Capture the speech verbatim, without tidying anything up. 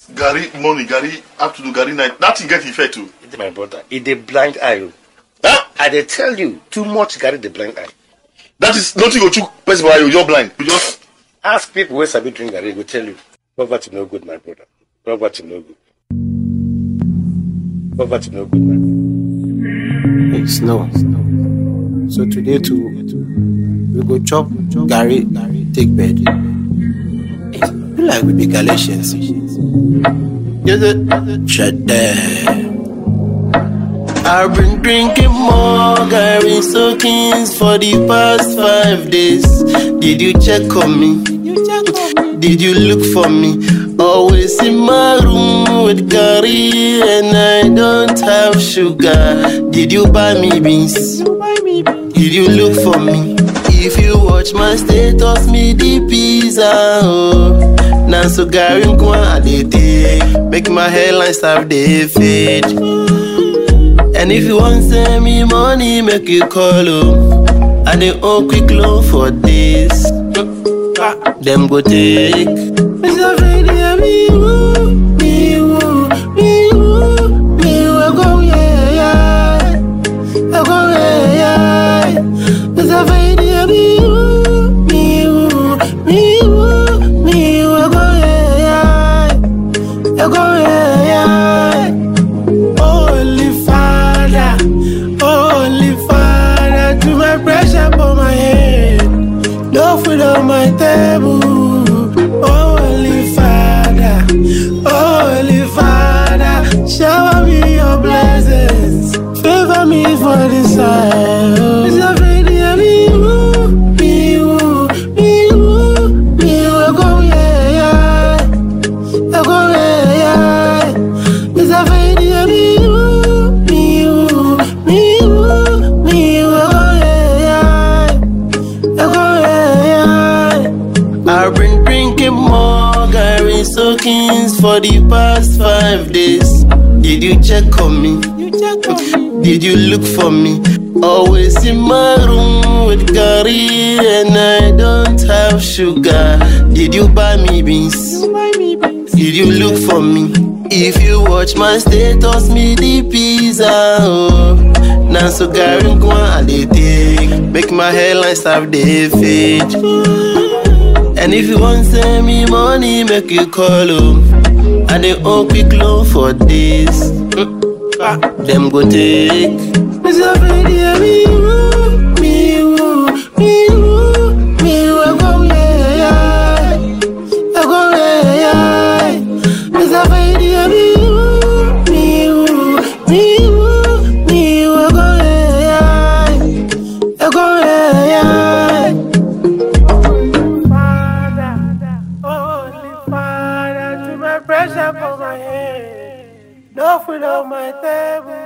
Gary morning, Gary afternoon, Gary night. That thing get effect too. My brother, it a blind eye. Huh? I dey tell you, too much Gary the blind eye. That is nothing go chook person while you're blind. You just ask people where sabi drink Gary, go tell you. Poverty no good, my brother. Poverty no good. Poverty no good, man. Hey, Snow. So today too, we go chop Gary, take bed. Hey, we like we be Galatians. Yes, it. Shut there. I've been drinking more Gary soakings for the past five days. Did you check on me? Did you look for me? Always in my room with Gary and I don't have sugar. Did you buy me beans? Did you look for me? If you watch my status, me the pizza. Oh. Now so Gary I dey take, make my hairline start dey fade. And if you want send me money, make you call oh. I dey owe quick loan for this. Them go take. Mister Freddy, I me woo, me woo, me woo, me woo, I go yeah yeah, I go yeah yeah. Mister Freddy, I me woo, me woo, me woo, me woo, I go yeah yeah, I go yeah yeah. Holy Father, Holy Father, to my pressure for my head, no food on my table. Holy Father, Holy Father, shower me your blessings, favor me for this time. Mister Freddy, me woo, me woo, me woo, me woo, go yeah yeah, I go yeah yeah. Mister Freddy, me woo, me woo, me woo, me woo, go yeah yeah, I go yeah yeah. I've been drinking more Gary soakings for the past five days. Did you check on me? Did you look for me? Always in my room with Gary and I don't have sugar. Did you buy me beans? Did you look for me? If you watch my status, me the pizza. Oh. Now so Gary I dey take, make my hairline start dey fade. And if you want send me money, make you call oh. I dey owe quick loan for this. Them go take. Mister Freddy, me woo, me woo, me woo, me woo, I go yeah yeah, I go yeah yeah. Mister Freddy, me woo, me woo, me woo, me woo, I go yeah yeah, I go yeah yeah. Holy Father, to my pressure for my head, no food on my table.